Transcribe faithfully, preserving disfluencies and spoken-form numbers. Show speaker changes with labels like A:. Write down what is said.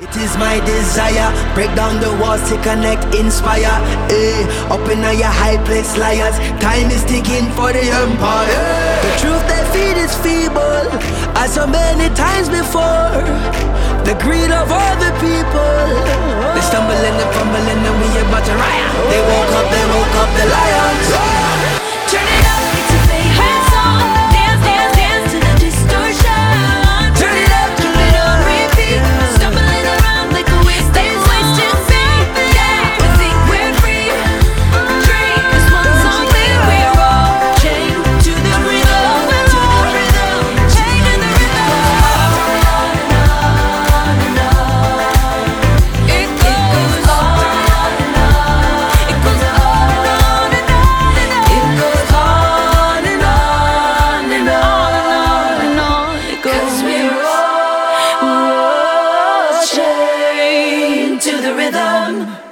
A: It is my desire, break down the walls to connect, inspire. Eh, up in a your high place, liars. Time is ticking for the empire. The truth they feed is feeble, as so many times before. The greed of all the people. They stumble and they fumble and then we about to riot. They woke up, they woke up the lions.
B: Turn it up, it's a favorite song. Dance, dance, dance to the distortion. Turn it up, keep it on repeat. Stumbling around like a wasted wasted feet. Yeah, we think we're free. Dream is one song, we're we're all chained to the rhythm, to the rhythm, chained to the rhythm. On and on and on. It goes on and on. It goes on and on and on and on. It goes on and on and on and on. It goes. 'Cause we're all, we're all chained to the rhythm.